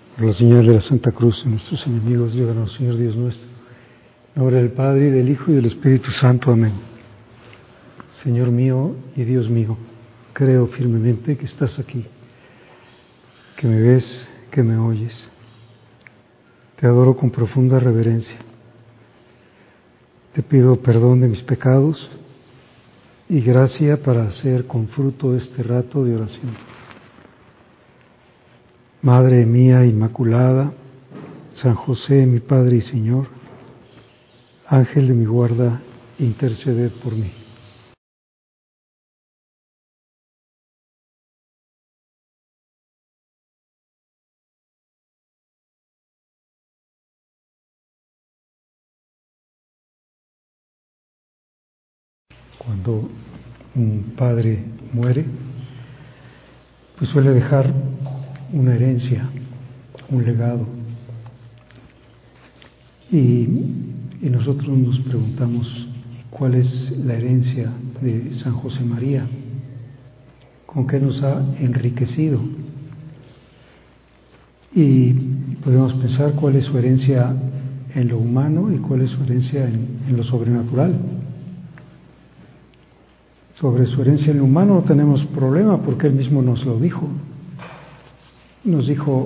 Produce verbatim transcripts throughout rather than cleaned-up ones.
Por la señal de la Santa Cruz de nuestros enemigos, líbranos, Señor Dios nuestro. En nombre del Padre, y del Hijo, y del Espíritu Santo. Amén. Señor mío y Dios mío, creo firmemente que estás aquí, que me ves, que me oyes. Te adoro con profunda reverencia. Te pido perdón de mis pecados y gracia para hacer con fruto este rato de oración. Madre mía Inmaculada, San José, mi Padre y Señor, Ángel de mi guarda, interceded por mí. Cuando un padre muere, pues suele dejar una herencia, un legado. Y, y nosotros nos preguntamos, ¿cuál es la herencia de San José María? ¿Con qué nos ha enriquecido? Y podemos pensar cuál es su herencia en lo humano y cuál es su herencia en, en lo sobrenatural. Sobre su herencia en lo humano no tenemos problema porque él mismo nos lo dijo. Nos dijo,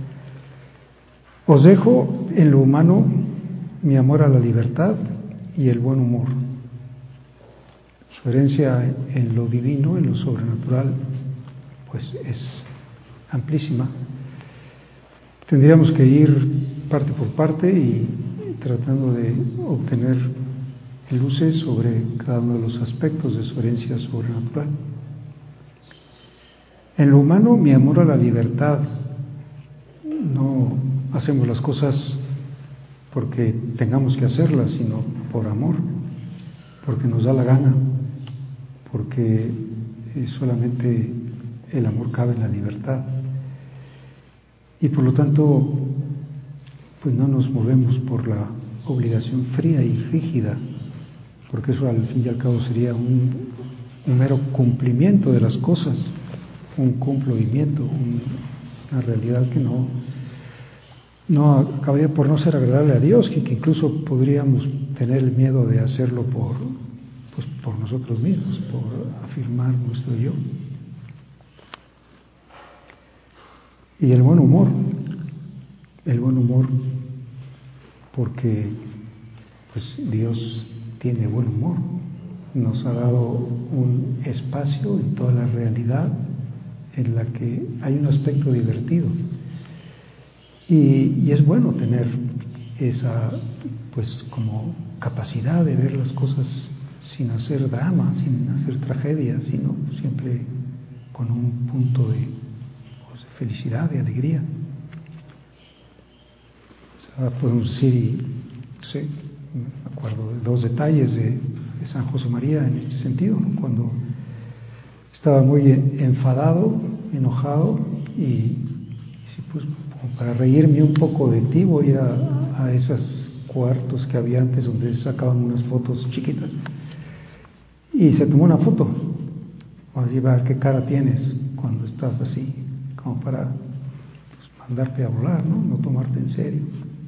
os dejo en lo humano mi amor a la libertad y el buen humor. Su herencia en lo divino, en lo sobrenatural, pues es amplísima. Tendríamos que ir parte por parte y tratando de obtener luces sobre cada uno de los aspectos de su herencia sobrenatural. En lo humano, mi amor a la libertad. No hacemos las cosas porque tengamos que hacerlas, sino por amor, porque nos da la gana, porque solamente el amor cabe en la libertad. Y por lo tanto, pues no nos movemos por la obligación fría y rígida, porque eso al fin y al cabo sería un, un mero cumplimiento de las cosas, un cumplimiento, un, una realidad que no, no acabaría por no ser agradable a Dios, y que incluso podríamos tener el miedo de hacerlo por, pues, por nosotros mismos, por afirmar nuestro yo. Y el buen humor, el buen humor, porque pues Dios tiene buen humor, nos ha dado un espacio en toda la realidad en la que hay un aspecto divertido, y, y es bueno tener esa pues como capacidad de ver las cosas sin hacer drama, sin hacer tragedia, sino siempre con un punto de, pues, de felicidad, de alegría. O sea, podemos decir, y no sé, me acuerdo de dos detalles de, de San José María en este sentido, ¿no? Cuando estaba muy enfadado, enojado, y, y sí, pues para reírme un poco de ti voy a, a esos cuartos que había antes donde se sacaban unas fotos chiquitas, y se tomó una foto. Vamos a ver qué cara tienes cuando estás así, como para pues, mandarte a volar, ¿no? No tomarte en serio.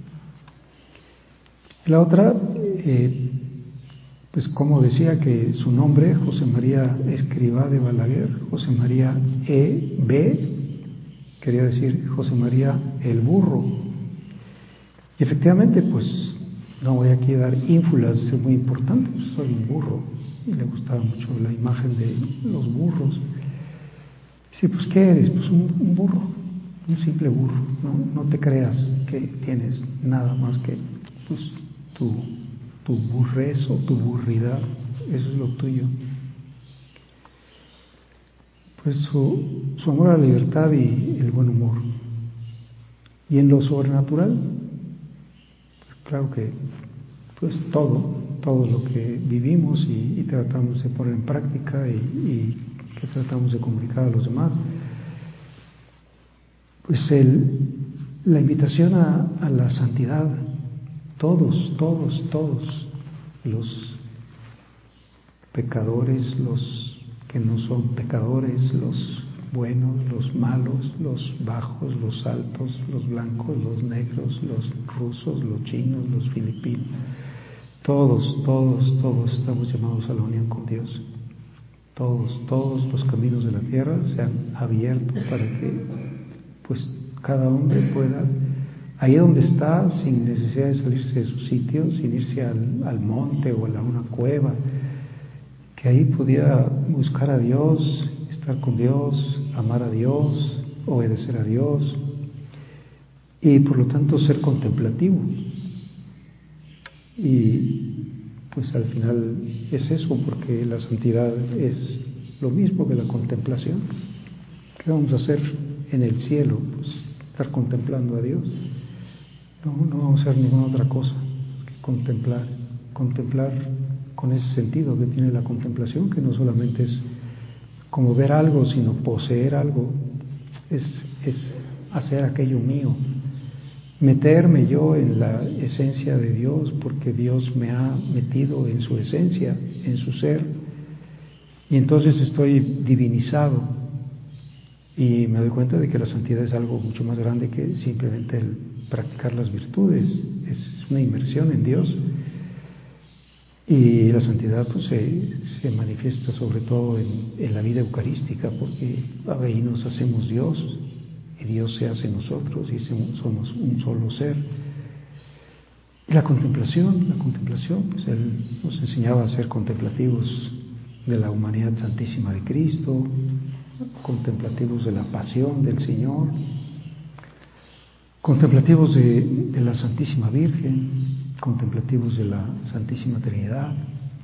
La otra, eh, pues como decía que su nombre, José María Escrivá de Balaguer, José María E B, quería decir José María el burro. Y efectivamente, pues no voy aquí a dar ínfulas, es muy importante, pues soy un burro, y le gustaba mucho la imagen de los burros. Sí, pues ¿qué eres? Pues un, un burro, un simple burro, ¿no? No te creas que tienes nada más que pues tu, tu burrez o tu burridad, eso es lo tuyo. Pues su, su amor a la libertad y el buen humor. Y en lo sobrenatural, pues claro que pues todo, todo lo que vivimos y, y tratamos de poner en práctica y, y que tratamos de comunicar a los demás, pues el, la invitación a, a la santidad, todos, todos, todos los pecadores, los que no son pecadores, los buenos, los malos, los bajos, los altos, los blancos, los negros, los rusos, los chinos, los filipinos. Todos, todos, todos estamos llamados a la unión con Dios. Todos, todos los caminos de la tierra se han abierto para que pues cada hombre pueda, ahí donde está, sin necesidad de salirse de su sitio, sin irse al, al monte o a una cueva, que ahí podía buscar a Dios, estar con Dios, amar a Dios, obedecer a Dios y por lo tanto ser contemplativo. Y pues al final es eso, porque la santidad es lo mismo que la contemplación. ¿Qué vamos a hacer en el cielo? Pues estar contemplando a Dios. No, no vamos a hacer ninguna otra cosa que contemplar, contemplar con ese sentido que tiene la contemplación, que no solamente es como ver algo, sino poseer algo, es, es hacer aquello mío, meterme yo en la esencia de Dios, porque Dios me ha metido en su esencia, en su ser, y entonces estoy divinizado y me doy cuenta de que la santidad es algo mucho más grande que simplemente el practicar las virtudes, es una inmersión en Dios. Y la santidad pues se, se manifiesta sobre todo en, en la vida eucarística, porque ahí nos hacemos Dios y Dios se hace en nosotros y somos un solo ser. Y la contemplación, la contemplación, pues Él nos enseñaba a ser contemplativos de la humanidad santísima de Cristo, contemplativos de la pasión del Señor, contemplativos de, de la Santísima Virgen, contemplativos de la Santísima Trinidad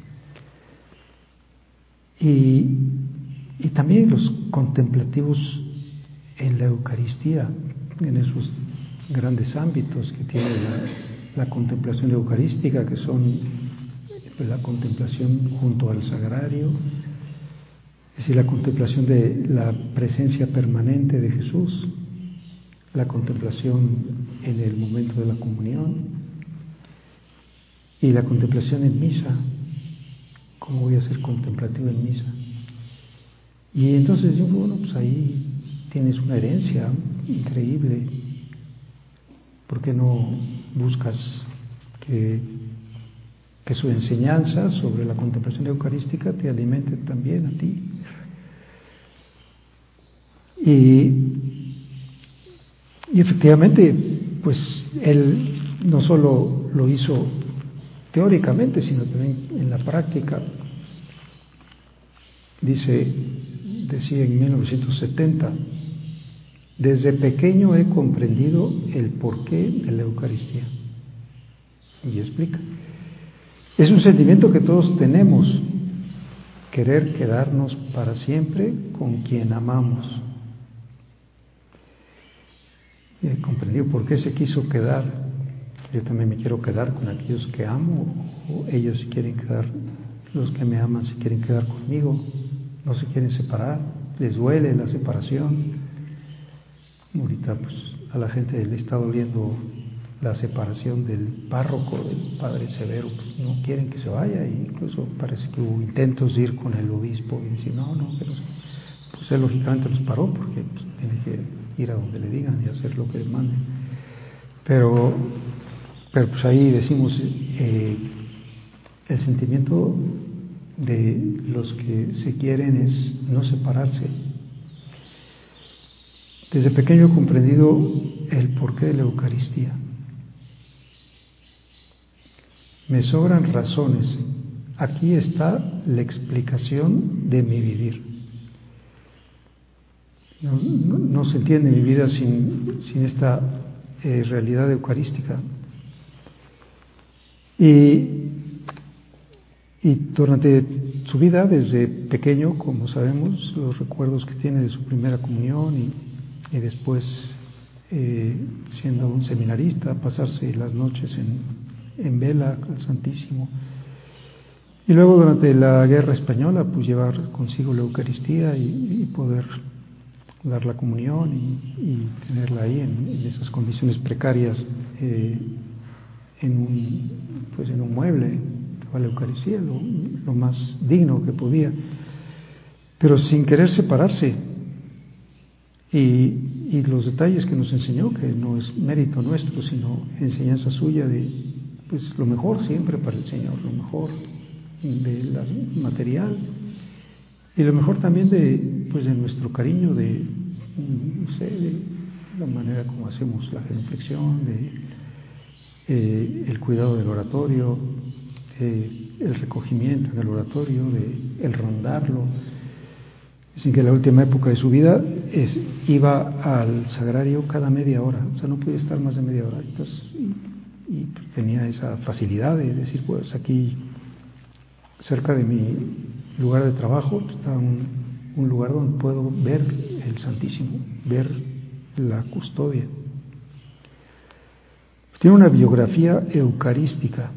y, y también los contemplativos en la Eucaristía, en esos grandes ámbitos que tiene la, la contemplación eucarística, que son la contemplación junto al sagrario, es decir, la contemplación de la presencia permanente de Jesús, la contemplación en el momento de la comunión y la contemplación en misa. ¿Cómo voy a ser contemplativo en misa? Y entonces digo, bueno, pues ahí tienes una herencia increíble. ¿Por qué no buscas que, que su enseñanza sobre la contemplación eucarística te alimente también a ti? Y, y efectivamente, pues él no solo lo hizo teóricamente, sino también en la práctica. Dice, decía en mil novecientos setenta, desde pequeño he comprendido el porqué de la Eucaristía. Y explica. Es un sentimiento que todos tenemos, querer quedarnos para siempre con quien amamos. He comprendido por qué se quiso quedar. Yo también me quiero quedar con aquellos que amo, o ellos quieren quedar, los que me aman se quieren quedar conmigo, no se quieren separar, les duele la separación. Ahorita pues a la gente le está doliendo la separación del párroco, del padre Severo, pues no quieren que se vaya, e incluso parece que hubo intentos de ir con el obispo y decir no, no, pero pues él lógicamente los paró porque pues, tiene que ir a donde le digan y hacer lo que le manden. Pero Pero pues ahí decimos, eh, el sentimiento de los que se quieren es no separarse. Desde pequeño he comprendido el porqué de la Eucaristía. Me sobran razones. Aquí está la explicación de mi vivir. No, no, no se entiende mi vida sin, sin esta eh, realidad eucarística. Y, y durante su vida, desde pequeño, como sabemos, los recuerdos que tiene de su primera comunión y, y después, eh, siendo un seminarista, pasarse las noches en, en vela al Santísimo. Y luego, durante la Guerra Española, pues llevar consigo la Eucaristía y, y poder dar la comunión y, y tenerla ahí en, en esas condiciones precarias, eh, en un, pues en un mueble, la Eucaristía, lo, lo más digno que podía, pero sin querer separarse. y, y los detalles que nos enseñó, que no es mérito nuestro, sino enseñanza suya de pues lo mejor siempre para el Señor, lo mejor de la material y lo mejor también de pues de nuestro cariño, de no sé, de la manera como hacemos la genuflexión, de eh, el cuidado del oratorio, de el recogimiento en el oratorio, de el rondarlo. Dicen que en la última época de su vida es, iba al sagrario cada media hora, o sea, no podía estar más de media hora. Entonces, y, y tenía esa facilidad de decir, pues aquí cerca de mi lugar de trabajo está un, un lugar donde puedo ver el Santísimo, ver la custodia. Tiene una biografía eucarística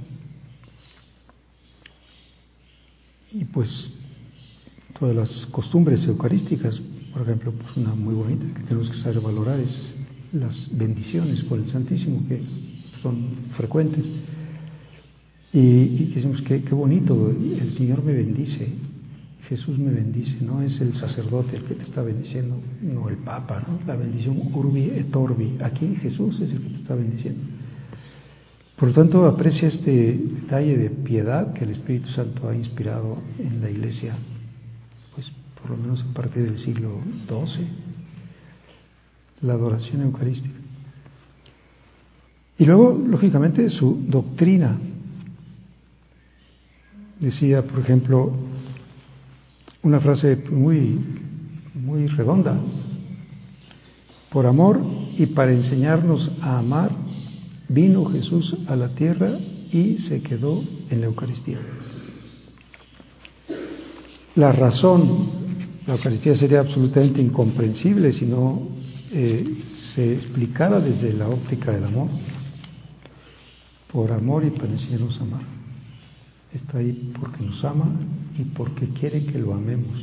y pues todas las costumbres eucarísticas, por ejemplo, pues una muy bonita que tenemos que saber valorar es las bendiciones por el Santísimo, que son frecuentes. Y, y decimos que qué bonito, el Señor me bendice, Jesús me bendice, no es el sacerdote el que te está bendiciendo, no el Papa, ¿no? La bendición urbi et orbi, aquí Jesús es el que te está bendiciendo. Por lo tanto, aprecia este detalle de piedad que el Espíritu Santo ha inspirado en la Iglesia, pues por lo menos a partir del siglo doce, la adoración eucarística. Y luego, lógicamente, su doctrina. Decía, por ejemplo, una frase muy, muy redonda: por amor y para enseñarnos a amar, vino Jesús a la tierra y se quedó en la Eucaristía. La razón, la Eucaristía sería absolutamente incomprensible si no eh, se explicara desde la óptica del amor. Por amor y para enseñarnos a amar. Está ahí porque nos ama y porque quiere que lo amemos.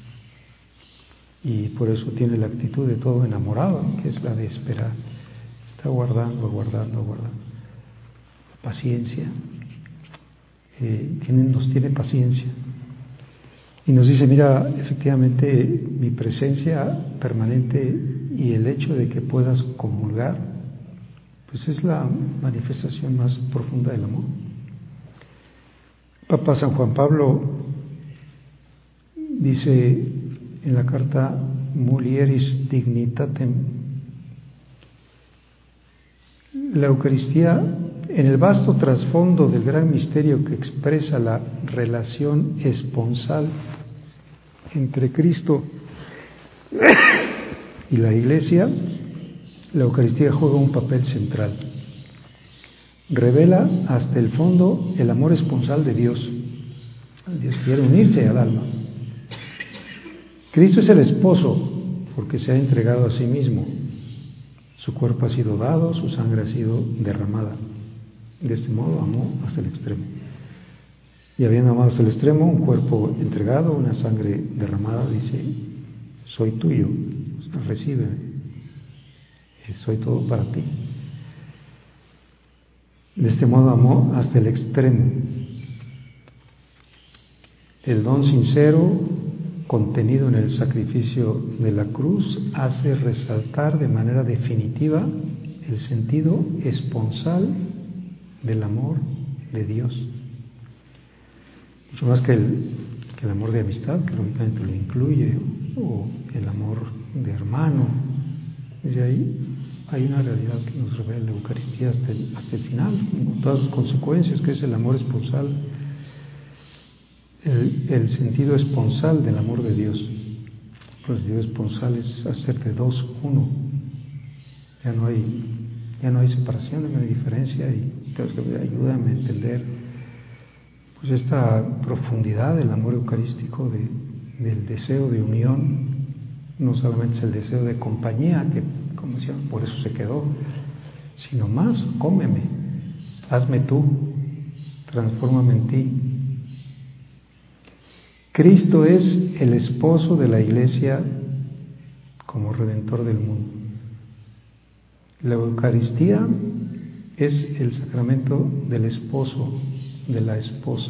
Y por eso tiene la actitud de todo enamorado, que es la de esperar. Está guardando, aguardando, aguardando. Paciencia. Eh, tiene, nos tiene paciencia. Y nos dice, mira, efectivamente mi presencia permanente y el hecho de que puedas comulgar, pues es la manifestación más profunda del amor. Papa San Juan Pablo dice en la carta Mulieris Dignitatem, la Eucaristía, en el vasto trasfondo del gran misterio que expresa la relación esponsal entre Cristo y la Iglesia, la Eucaristía juega un papel central. Revela hasta el fondo el amor esponsal de Dios. Dios quiere unirse al alma. Cristo es el esposo porque se ha entregado a sí mismo. Su cuerpo ha sido dado, su sangre ha sido derramada. De este modo amó hasta el extremo. Y habiendo amado hasta el extremo, un cuerpo entregado, una sangre derramada, dice, soy tuyo, recíbeme, soy todo para ti. De este modo amó hasta el extremo. El don sincero contenido en el sacrificio de la cruz hace resaltar de manera definitiva el sentido esponsal del amor de Dios. Mucho más que el, que el amor de amistad, que lógicamente lo incluye, o el amor de hermano. Desde ahí hay una realidad que nos revela la Eucaristía hasta el, hasta el final, con todas sus consecuencias, que es el amor esponsal, el, el sentido esponsal del amor de Dios. El sentido esponsal es hacer de dos uno. Ya no hay, ya no hay separación, no hay diferencia, y entonces ayúdame a entender pues esta profundidad del amor eucarístico, de, del deseo de unión. No solamente es el deseo de compañía, que como decían, por eso se quedó, sino más, cómeme, hazme tú, transfórmame en ti. Cristo es el esposo de la Iglesia como Redentor del mundo. La Eucaristía es el sacramento del esposo, de la esposa.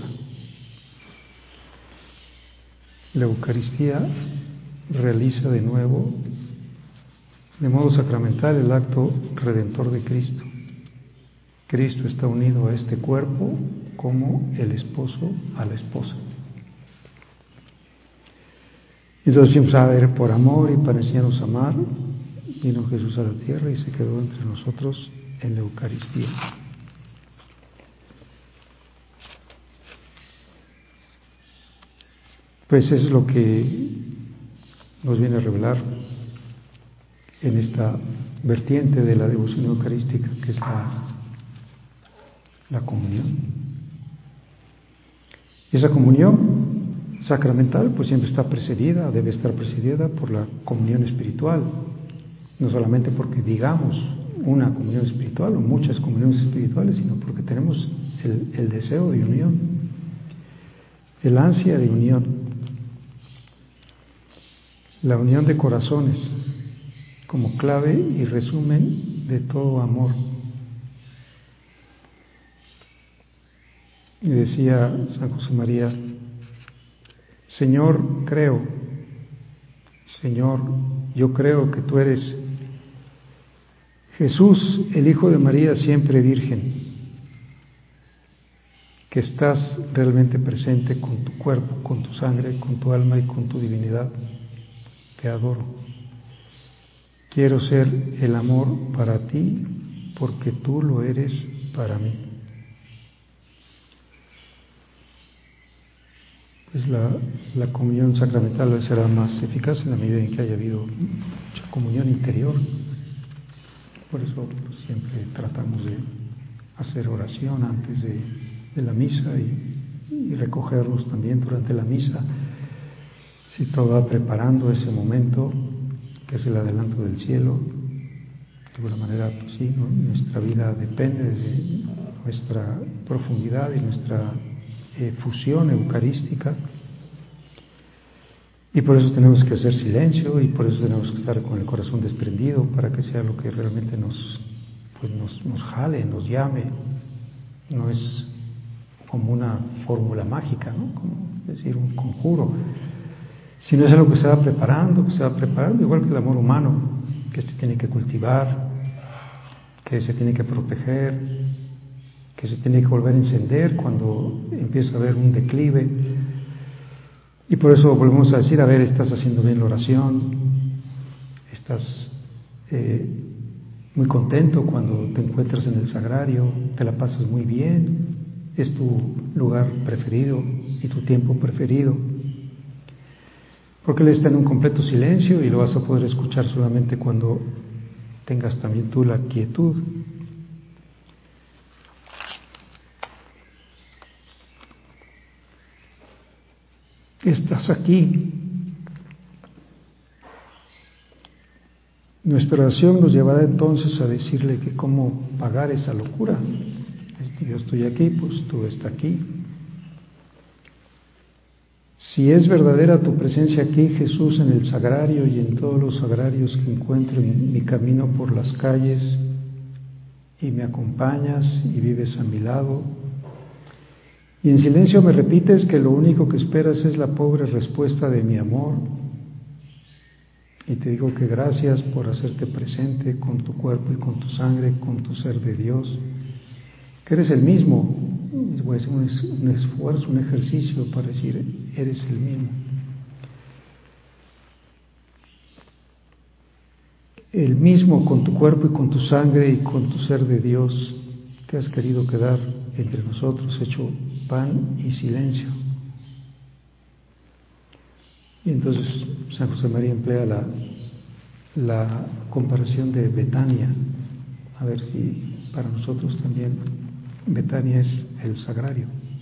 La Eucaristía realiza de nuevo De modo sacramental, el acto redentor de Cristo. Cristo está unido a este cuerpo como el esposo a la esposa. Entonces siempre sabe, por amor y para enseñarnos a amar, vino Jesús a la tierra y se quedó entre nosotros en la Eucaristía. Pues eso es lo que nos viene a revelar en esta vertiente de la devoción eucarística, que es la, la comunión. Y esa comunión sacramental pues siempre está precedida, debe estar precedida por la comunión espiritual, no solamente porque digamos una comunión espiritual o muchas comuniones espirituales, sino porque tenemos el, el deseo de unión, el ansia de unión, la unión de corazones como clave y resumen de todo amor. Y decía San José María: Señor, creo, Señor, yo creo que tú eres Jesús, el Hijo de María, siempre virgen, que estás realmente presente con tu cuerpo, con tu sangre, con tu alma y con tu divinidad. Te adoro. Quiero ser el amor para ti porque tú lo eres para mí. Pues la, la comunión sacramental será más eficaz en la medida en que haya habido mucha comunión interior. Por eso pues, siempre tratamos de hacer oración antes de, de la misa y, y recogernos también durante la misa. Si todo va preparando ese momento, que es el adelanto del cielo, de alguna manera, pues sí, ¿no? Nuestra vida depende de nuestra profundidad y nuestra eh, fusión eucarística, y por eso tenemos que hacer silencio y por eso tenemos que estar con el corazón desprendido para que sea lo que realmente nos, pues nos, nos jale, nos llame. No es como una fórmula mágica, ¿no? Como decir un conjuro, sino es algo que se va preparando, que se va preparando, igual que el amor humano, que se tiene que cultivar, que se tiene que proteger, que se tiene que volver a encender cuando empieza a haber un declive. Y por eso volvemos a decir, a ver, estás haciendo bien la oración, estás eh, muy contento cuando te encuentras en el sagrario, te la pasas muy bien, es tu lugar preferido y tu tiempo preferido, porque Él está en un completo silencio y lo vas a poder escuchar solamente cuando tengas también tú la quietud. Estás aquí. Nuestra oración nos llevará entonces a decirle que cómo pagar esa locura. Yo estoy aquí, pues tú estás aquí. Si es verdadera tu presencia aquí, Jesús, en el sagrario y en todos los sagrarios que encuentro en mi camino por las calles, y me acompañas y vives a mi lado, y en silencio me repites que lo único que esperas es la pobre respuesta de mi amor, y te digo que gracias por hacerte presente con tu cuerpo y con tu sangre, con tu ser de Dios, que eres el mismo. Voy a hacer un, un esfuerzo, un ejercicio para decir, eres el mismo. El mismo con tu cuerpo y con tu sangre y con tu ser de Dios, que has querido quedar entre nosotros, hecho pan y silencio. Y entonces San José María emplea la, la comparación de Betania, a ver si para nosotros también Betania es el sagrario.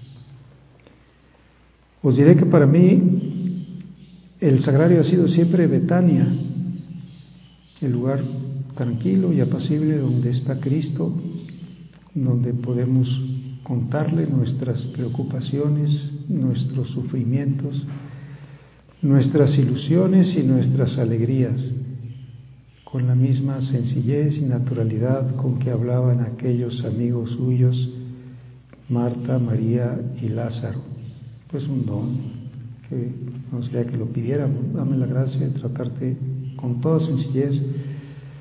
Os diré que para mí el sagrario ha sido siempre Betania, el lugar tranquilo y apacible donde está Cristo, donde podemos contarle nuestras preocupaciones, nuestros sufrimientos, nuestras ilusiones y nuestras alegrías, con la misma sencillez y naturalidad con que hablaban aquellos amigos suyos, Marta, María y Lázaro. Pues un don, que no sería que lo pidiéramos, dame la gracia de tratarte con toda sencillez,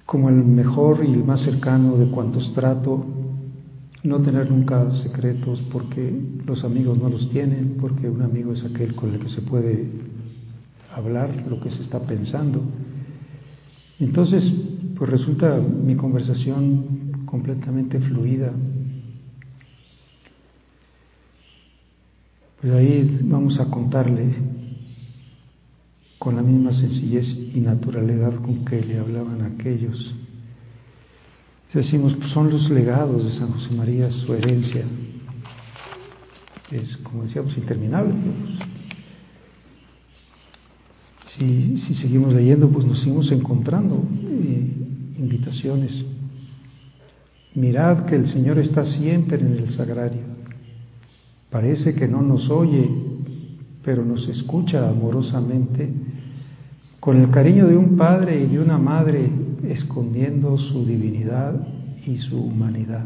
como el mejor y el más cercano de cuantos trato, no tener nunca secretos, porque los amigos no los tienen, porque un amigo es aquel con el que se puede hablar lo que se está pensando. Entonces, pues resulta mi conversación completamente fluida. Pues ahí vamos a contarle con la misma sencillez y naturalidad con que le hablaban aquellos. Decimos, pues son los legados de San José María, su herencia. Es, como decíamos, interminable. Pues, si, si seguimos leyendo, pues nos seguimos encontrando eh, invitaciones. Mirad que el Señor está siempre en el sagrario. Parece que no nos oye, pero nos escucha amorosamente, con el cariño de un padre y de una madre, escondiendo su divinidad y su humanidad.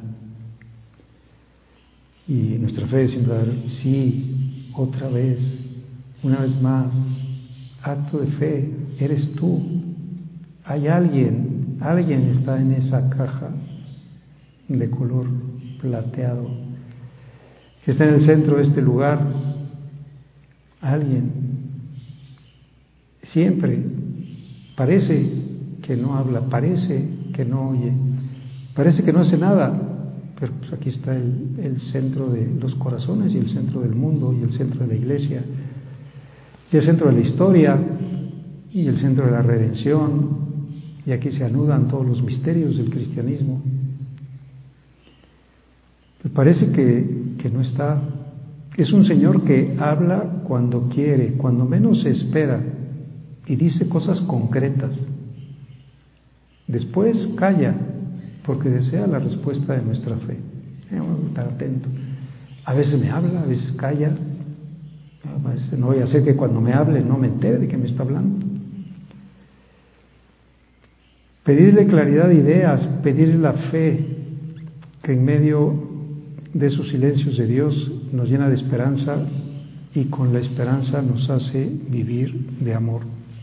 Y nuestra fe es siempre, sí, otra vez, una vez más, acto de fe, eres tú. Hay alguien, alguien está en esa caja de color plateado, que está en el centro de este lugar. Alguien, siempre, parece que no habla, parece que no oye, parece que no hace nada, pero pues aquí está el, el centro de los corazones y el centro del mundo y el centro de la iglesia y el centro de la historia y el centro de la redención, y aquí se anudan todos los misterios del cristianismo. Me parece que, que no está. Es un Señor que habla cuando quiere, cuando menos se espera, y dice cosas concretas. Después calla, porque desea la respuesta de nuestra fe. Vamos a estar atentos. A veces me habla, a veces calla. A veces no voy a hacer que cuando me hable no me entere de que me está hablando. Pedirle claridad de ideas, pedirle la fe, que en medio de esos silencios de Dios nos llena de esperanza, y con la esperanza nos hace vivir de amor.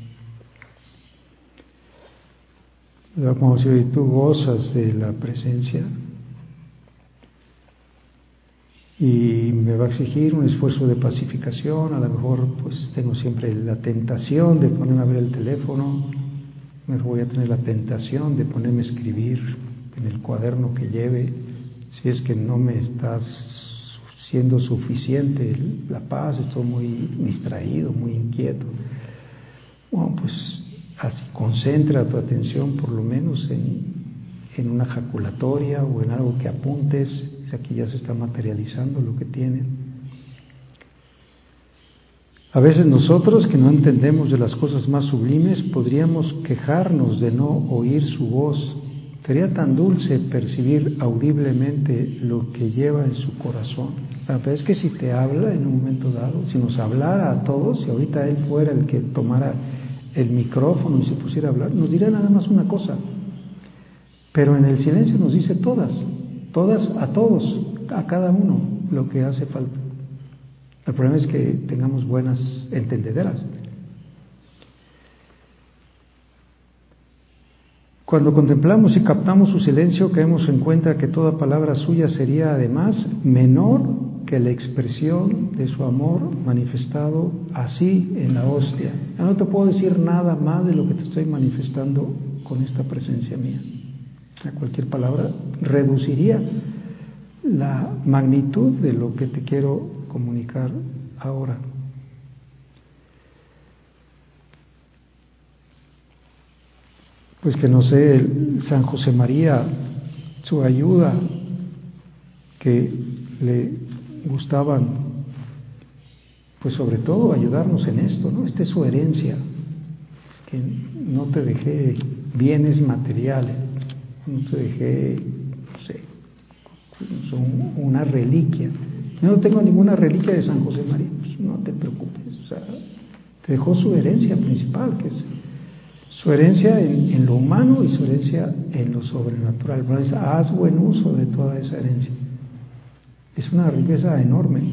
Como si tú gozas de la presencia y me va a exigir un esfuerzo de pacificación. A lo mejor pues tengo siempre la tentación de ponerme a ver el teléfono, me voy a tener la tentación de ponerme a escribir en el cuaderno que lleve, si es que no me está siendo suficiente la paz, estoy muy distraído, muy inquieto. Bueno, pues así concentra tu atención por lo menos en, en una jaculatoria o en algo que apuntes. Aquí ya se está materializando lo que tienen. A veces nosotros, que no entendemos de las cosas más sublimes, podríamos quejarnos de no oír su voz. Sería tan dulce percibir audiblemente lo que lleva en su corazón. La verdad es que si te habla en un momento dado, si nos hablara a todos, si ahorita él fuera el que tomara el micrófono y se pusiera a hablar, nos dirá nada más una cosa, pero en el silencio nos dice todas, todas a todos, a cada uno, lo que hace falta. El problema es que tengamos buenas entendederas. Cuando contemplamos y captamos su silencio, caemos en cuenta que toda palabra suya sería además menor que la expresión de su amor manifestado así en la hostia. Ya no te puedo decir nada más de lo que te estoy manifestando con esta presencia mía. A cualquier palabra reduciría la magnitud de lo que te quiero comunicar ahora. Pues que no sé, el San José María, su ayuda, que le gustaban, pues sobre todo ayudarnos en esto, ¿no? Esta es su herencia, es que no te dejé bienes materiales, no te dejé, no sé, una reliquia. Yo no tengo ninguna reliquia de San José María, pues no te preocupes, o sea, te dejó su herencia principal, que es su herencia en, en lo humano y su herencia en lo sobrenatural. Pero dice, haz buen uso de toda esa herencia. Es una riqueza enorme.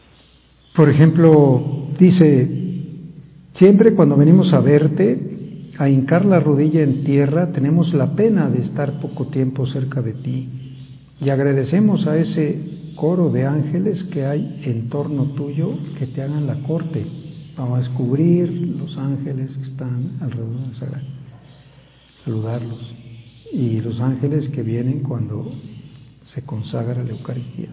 Por ejemplo, dice, siempre cuando venimos a verte, a hincar la rodilla en tierra, tenemos la pena de estar poco tiempo cerca de ti. Y agradecemos a ese coro de ángeles que hay en torno tuyo que te hagan la corte. Vamos a descubrir los ángeles que están alrededor del sagrario, saludarlos. Y los ángeles que vienen cuando se consagra la Eucaristía.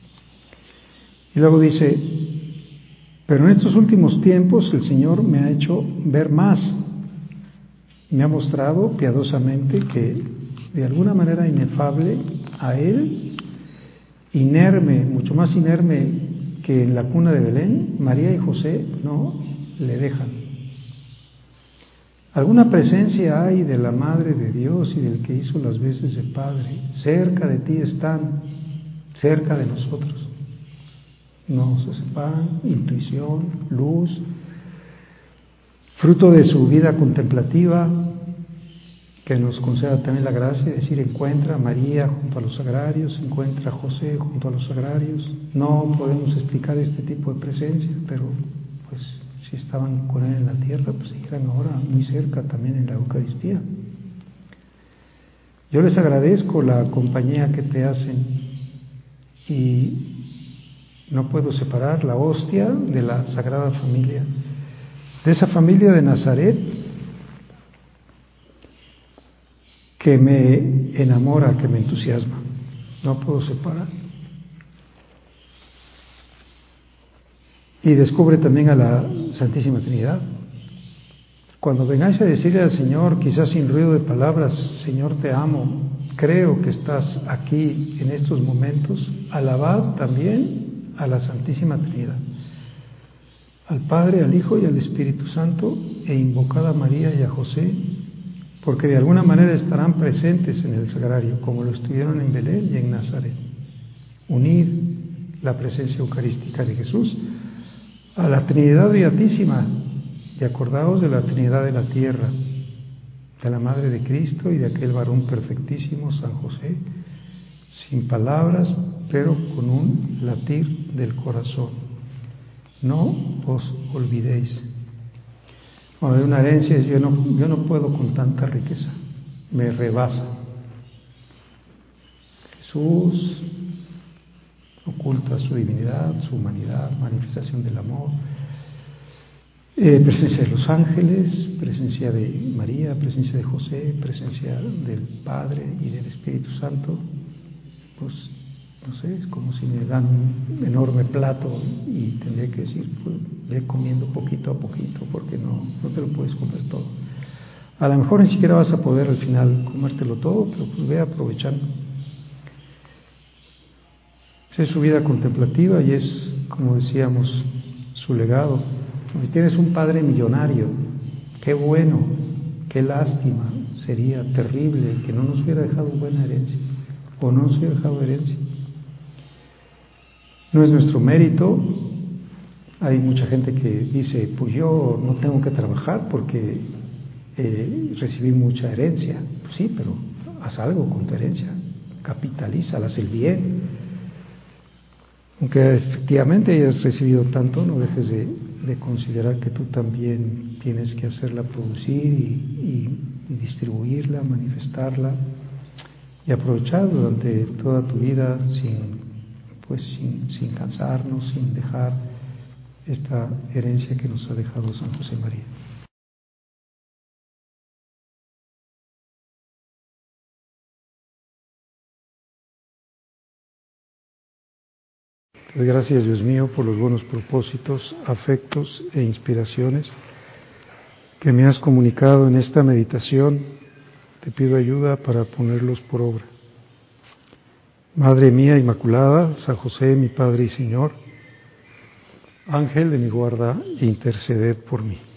Y luego dice, pero en estos últimos tiempos el Señor me ha hecho ver más. Me ha mostrado piadosamente que de alguna manera inefable a Él, inerme, mucho más inerme que en la cuna de Belén, María y José no le dejan. Alguna presencia hay de la Madre de Dios y del que hizo las veces de Padre. Cerca de ti están, cerca de nosotros. No se separan, intuición, luz, fruto de su vida contemplativa, que nos conceda también la gracia de decir, encuentra a María junto a los sagrarios, encuentra a José junto a los sagrarios. No podemos explicar este tipo de presencia, pero pues si estaban con él en la tierra, pues siguieran ahora muy cerca también en la Eucaristía. Yo les agradezco la compañía que te hacen y no puedo separar la hostia de la Sagrada Familia, de esa familia de Nazaret que me enamora, que me entusiasma. No puedo separar. Y descubre también a la Santísima Trinidad. Cuando vengáis a decirle al Señor, quizás sin ruido de palabras, Señor te amo, creo que estás aquí en estos momentos, alabad también a la Santísima Trinidad, al Padre, al Hijo y al Espíritu Santo, e invocad a María y a José, porque de alguna manera estarán presentes en el sagrario, como lo estuvieron en Belén y en Nazaret. Unid la presencia eucarística de Jesús a la Trinidad Beatísima, y acordaos de la Trinidad de la tierra, de la Madre de Cristo y de aquel varón perfectísimo, San José, sin palabras, pero con un latir del corazón. No os olvidéis. Cuando hay una herencia, yo no, yo no puedo con tanta riqueza, me rebasa. Jesús oculta su divinidad, su humanidad, manifestación del amor, eh, presencia de los ángeles, presencia de María, presencia de José, presencia del Padre y del Espíritu Santo. Pues no sé, es como si me dan un enorme plato y tendré que decir, pues, ve comiendo poquito a poquito, porque no, no te lo puedes comer todo. A lo mejor ni siquiera vas a poder al final comértelo todo, pero pues ve aprovechando. Es su vida contemplativa y es, como decíamos, su legado. Si tienes un padre millonario, qué bueno, qué lástima, sería terrible que no nos hubiera dejado buena herencia, o no nos hubiera dejado herencia. No es nuestro mérito. Hay mucha gente que dice, pues yo no tengo que trabajar porque eh, recibí mucha herencia. Pues sí, pero haz algo con tu herencia, capitalízala, haz el bien. Aunque efectivamente hayas recibido tanto, no dejes de, de considerar que tú también tienes que hacerla producir y, y, y distribuirla, manifestarla y aprovechar durante toda tu vida sin, pues sin, sin cansarnos, sin dejar esta herencia que nos ha dejado San José María. Gracias, Dios mío, por los buenos propósitos, afectos e inspiraciones que me has comunicado en esta meditación. Te pido ayuda para ponerlos por obra. Madre mía Inmaculada, San José, mi Padre y Señor, Ángel de mi guarda, interceded por mí.